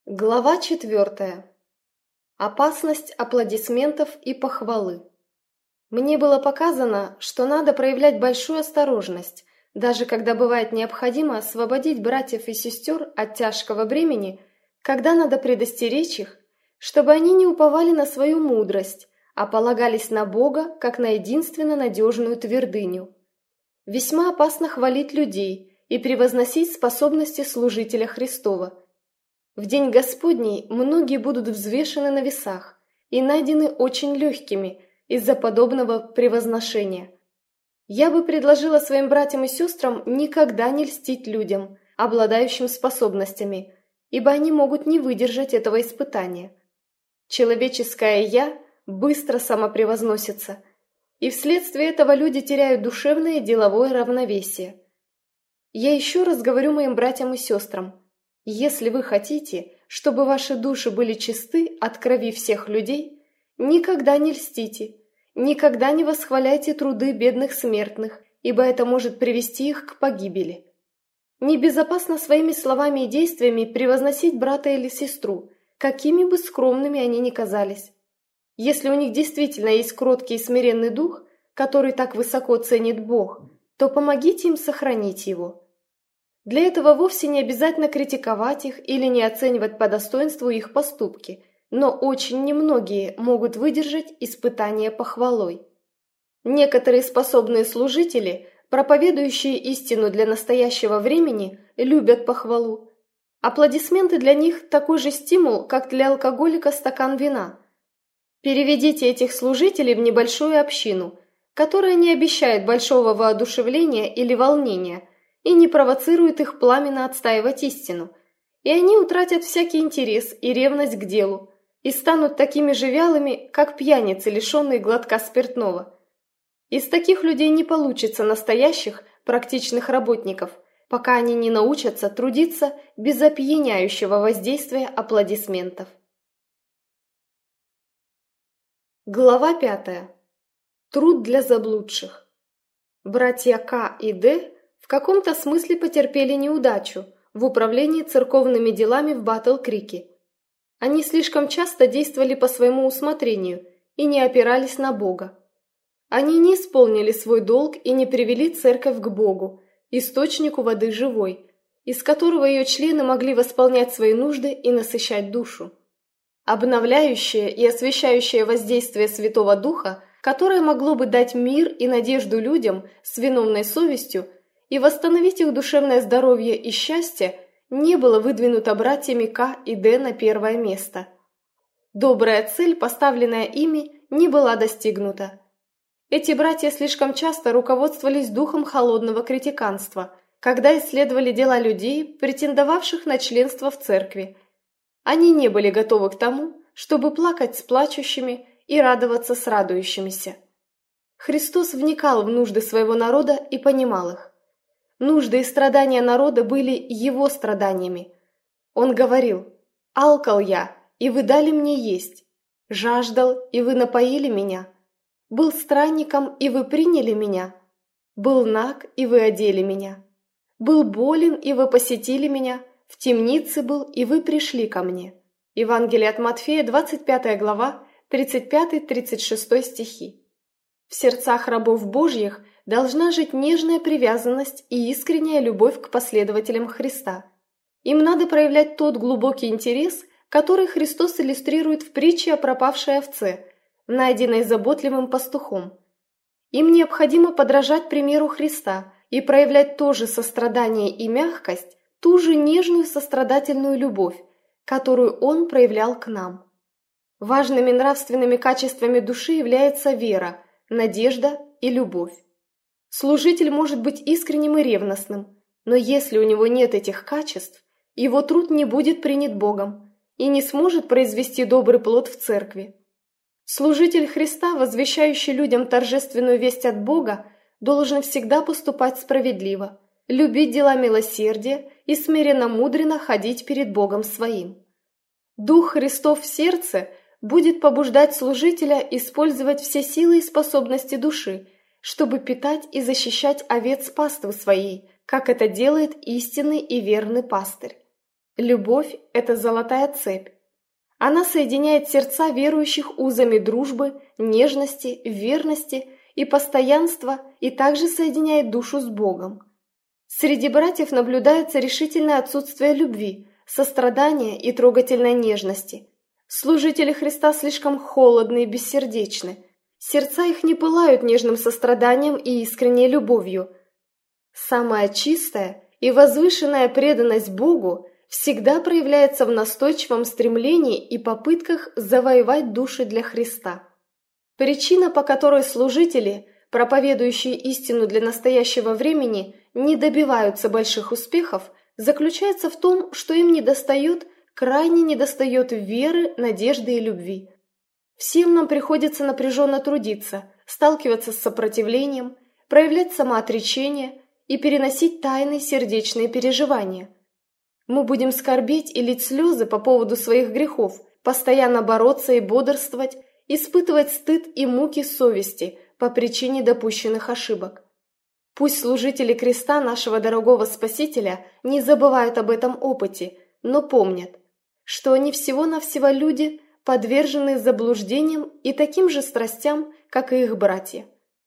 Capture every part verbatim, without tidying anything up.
Глава четвертая. Опасность аплодисментов и похвалы. Мне было показано, что надо проявлять большую осторожность, даже когда бывает необходимо освободить братьев и сестер от тяжкого бремени, когда надо предостеречь их, чтобы они не уповали на свою мудрость, а полагались на Бога как на единственно надежную твердыню. Весьма опасно хвалить людей и превозносить способности служителя Христова. В день Господний многие будут взвешены на весах и найдены очень легкими из-за подобного превозношения. Я бы предложила своим братьям и сестрам никогда не льстить людям, обладающим способностями, ибо они могут не выдержать этого испытания. Человеческое «я» быстро самопревозносится, и вследствие этого люди теряют душевное и деловое равновесие. Я еще раз говорю моим братьям и сестрам: если вы хотите, чтобы ваши души были чисты от крови всех людей, никогда не льстите, никогда не восхваляйте труды бедных смертных, ибо это может привести их к погибели. Небезопасно своими словами и действиями превозносить брата или сестру, какими бы скромными они ни казались. Если у них действительно есть кроткий и смиренный дух, который так высоко ценит Бог, то помогите им сохранить его. Для этого вовсе не обязательно критиковать их или не оценивать по достоинству их поступки, но очень немногие могут выдержать испытание похвалой. Некоторые способные служители, проповедующие истину для настоящего времени, любят похвалу. Аплодисменты для них такой же стимул, как для алкоголика стакан вина. Переведите этих служителей в небольшую общину, которая не обещает большого воодушевления или волнения, и не провоцирует их пламенно отстаивать истину, и они утратят всякий интерес и ревность к делу, и станут такими же вялыми, как пьяницы, лишенные глотка спиртного. Из таких людей не получится настоящих, практичных работников, пока они не научатся трудиться без опьяняющего воздействия аплодисментов. Глава пятая. Труд для заблудших. Братья К и Д в каком-то смысле потерпели неудачу в управлении церковными делами в Батл-Крике. Они слишком часто действовали по своему усмотрению и не опирались на Бога. Они не исполнили свой долг и не привели церковь к Богу, источнику воды живой, из которого ее члены могли восполнять свои нужды и насыщать душу. Обновляющее и освящающее воздействие Святого Духа, которое могло бы дать мир и надежду людям с виновной совестью и восстановить их душевное здоровье и счастье, не было выдвинуто братьями К и Д на первое место. Добрая цель, поставленная ими, не была достигнута. Эти братья слишком часто руководствовались духом холодного критиканства, когда исследовали дела людей, претендовавших на членство в церкви. Они не были готовы к тому, чтобы плакать с плачущими и радоваться с радующимися. Христос вникал в нужды своего народа и понимал их. Нужды и страдания народа были его страданиями. Он говорил: «Алкал я, и вы дали мне есть, жаждал, и вы напоили меня, был странником, и вы приняли меня, был наг, и вы одели меня, был болен, и вы посетили меня, в темнице был, и вы пришли ко мне». Евангелие от Матфея, двадцать пятая глава, тридцать пятый — тридцать шестой стихи. В сердцах рабов Божьих должна жить нежная привязанность и искренняя любовь к последователям Христа. Им надо проявлять тот глубокий интерес, который Христос иллюстрирует в притче о пропавшей овце, найденной заботливым пастухом. Им необходимо подражать примеру Христа и проявлять то же сострадание и мягкость, ту же нежную сострадательную любовь, которую Он проявлял к нам. Важными нравственными качествами души является вера, надежда и любовь. Служитель может быть искренним и ревностным, но если у него нет этих качеств, его труд не будет принят Богом и не сможет произвести добрый плод в церкви. Служитель Христа, возвещающий людям торжественную весть от Бога, должен всегда поступать справедливо, любить дела милосердия и смиренно-мудренно ходить перед Богом своим. Дух Христов в сердце будет побуждать служителя использовать все силы и способности души, чтобы питать и защищать овец паствы своей, как это делает истинный и верный пастырь. Любовь – это золотая цепь. Она соединяет сердца верующих узами дружбы, нежности, верности и постоянства и также соединяет душу с Богом. Среди братьев наблюдается решительное отсутствие любви, сострадания и трогательной нежности. Служители Христа слишком холодны и бессердечны. Сердца их не пылают нежным состраданием и искренней любовью. Самая чистая и возвышенная преданность Богу всегда проявляется в настойчивом стремлении и попытках завоевать души для Христа. Причина, по которой служители, проповедующие истину для настоящего времени, не добиваются больших успехов, заключается в том, что им недостает, крайне недостает веры, надежды и любви. Всем нам приходится напряженно трудиться, сталкиваться с сопротивлением, проявлять самоотречение и переносить тайные сердечные переживания. Мы будем скорбеть и лить слезы по поводу своих грехов, постоянно бороться и бодрствовать, испытывать стыд и муки совести по причине допущенных ошибок. Пусть служители креста нашего дорогого Спасителя не забывают об этом опыте, но помнят, что они всего-навсего люди, подверженные заблуждениям и таким же страстям, как и их братья.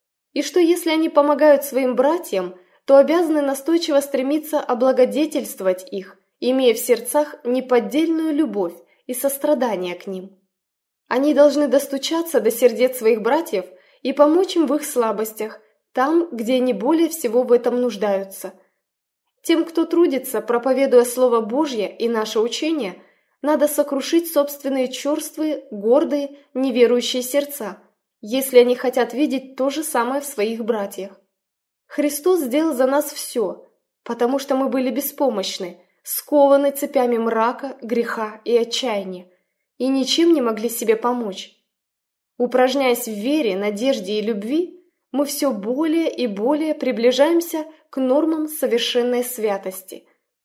И что если они помогают своим братьям, то обязаны настойчиво стремиться облагодетельствовать их, имея в сердцах неподдельную любовь и сострадание к ним. Они должны достучаться до сердец своих братьев и помочь им в их слабостях, там, где они более всего в этом нуждаются. Тем, кто трудится, проповедуя Слово Божье и наше учение, надо сокрушить собственные черствые, гордые, неверующие сердца, если они хотят видеть то же самое в своих братьях. Христос сделал за нас все, потому что мы были беспомощны, скованы цепями мрака, греха и отчаяния, и ничем не могли себе помочь. Упражняясь в вере, надежде и любви, мы все более и более приближаемся к нормам совершенной святости.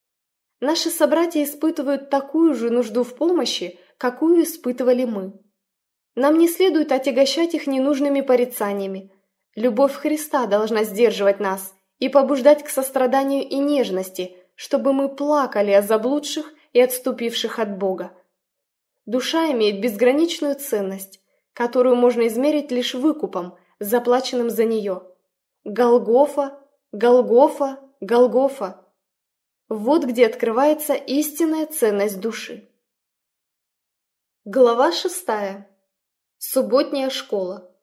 Наши собратья испытывают такую же нужду в помощи, какую испытывали мы. Нам не следует отягощать их ненужными порицаниями. Любовь Христа должна сдерживать нас и побуждать к состраданию и нежности, чтобы мы плакали о заблудших и отступивших от Бога. Душа имеет безграничную ценность, которую можно измерить лишь выкупом, заплаченным за нее. Голгофа, Голгофа, Голгофа. Вот где открывается истинная ценность души. Глава шестая. Субботняя школа.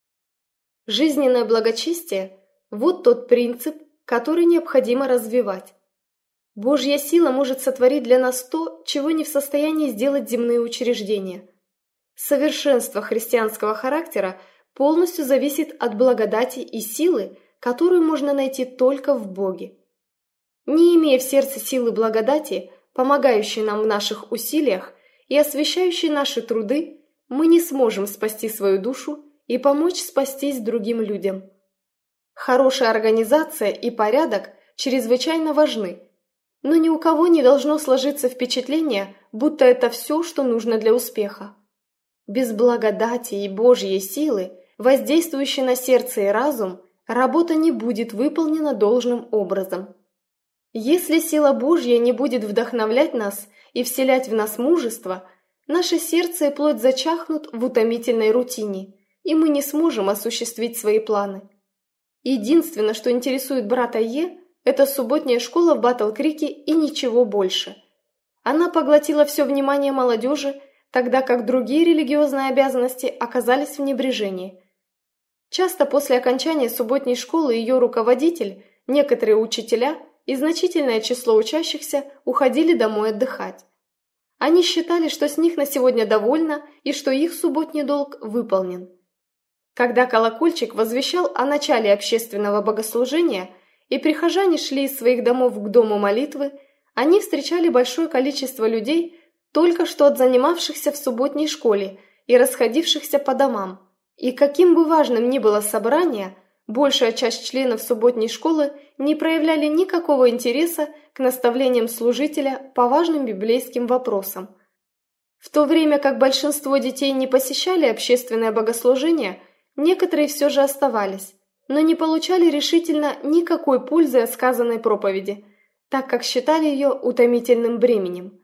Жизненное благочестие – вот тот принцип, который необходимо развивать. Божья сила может сотворить для нас то, чего не в состоянии сделать земные учреждения. Совершенство христианского характера полностью зависит от благодати и силы, которую можно найти только в Боге. Не имея в сердце силы благодати, помогающей нам в наших усилиях и освящающей наши труды, мы не сможем спасти свою душу и помочь спастись другим людям. Хорошая организация и порядок чрезвычайно важны, но ни у кого не должно сложиться впечатление, будто это все, что нужно для успеха. Без благодати и Божьей силы, воздействующей на сердце и разум, работа не будет выполнена должным образом. Если сила Божья не будет вдохновлять нас и вселять в нас мужество, наше сердце и плоть зачахнут в утомительной рутине, и мы не сможем осуществить свои планы. Единственное, что интересует брата Е, это субботняя школа в Батл-Крике и ничего больше. Она поглотила все внимание молодежи, тогда как другие религиозные обязанности оказались в небрежении. Часто после окончания субботней школы ее руководитель, некоторые учителя и значительное число учащихся уходили домой отдыхать. Они считали, что с них на сегодня довольно и что их субботний долг выполнен. Когда колокольчик возвещал о начале общественного богослужения и прихожане шли из своих домов к дому молитвы, они встречали большое количество людей, только что отзанимавшихся в субботней школе и расходившихся по домам. И каким бы важным ни было собрание, большая часть членов субботней школы не проявляли никакого интереса к наставлениям служителя по важным библейским вопросам. В то время как большинство детей не посещали общественное богослужение, некоторые все же оставались, но не получали решительно никакой пользы от сказанной проповеди, так как считали ее утомительным бременем.